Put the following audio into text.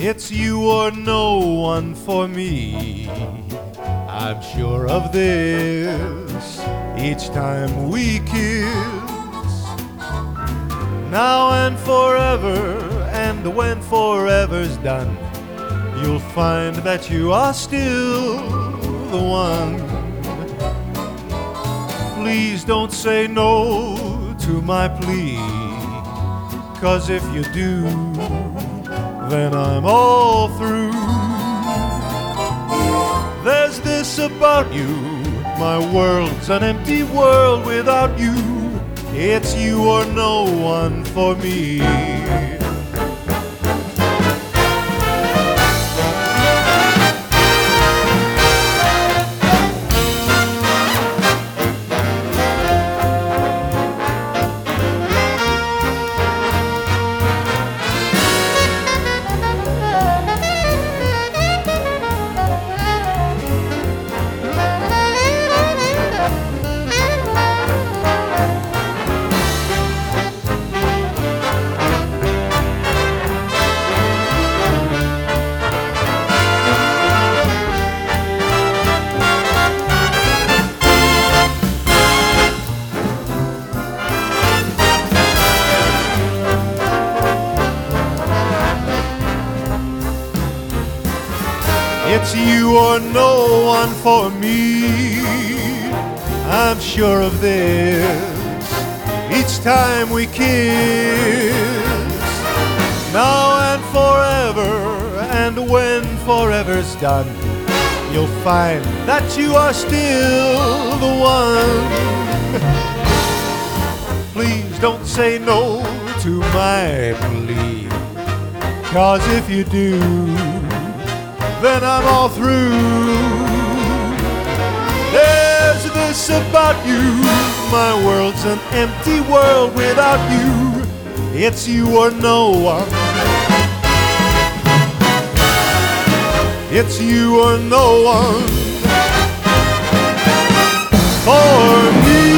It's you or no one for me. I'm sure of this each time we kiss. Now and forever, and when forever's done, you'll find that you are still the one. Please don't say no to my plea, 'cause if you do, then I'm all through. There's this about you, my world's an empty world without you. It's you or no one for me. It's you or no one for me. I'm sure of this each time we kiss. Now and forever, and when forever's done, you'll find that you are still the one. Please don't say no to my plea, 'cause if you do, then I'm all through. There's this about you, my world's an empty world without you. It's you or no one. It's you or no one for me.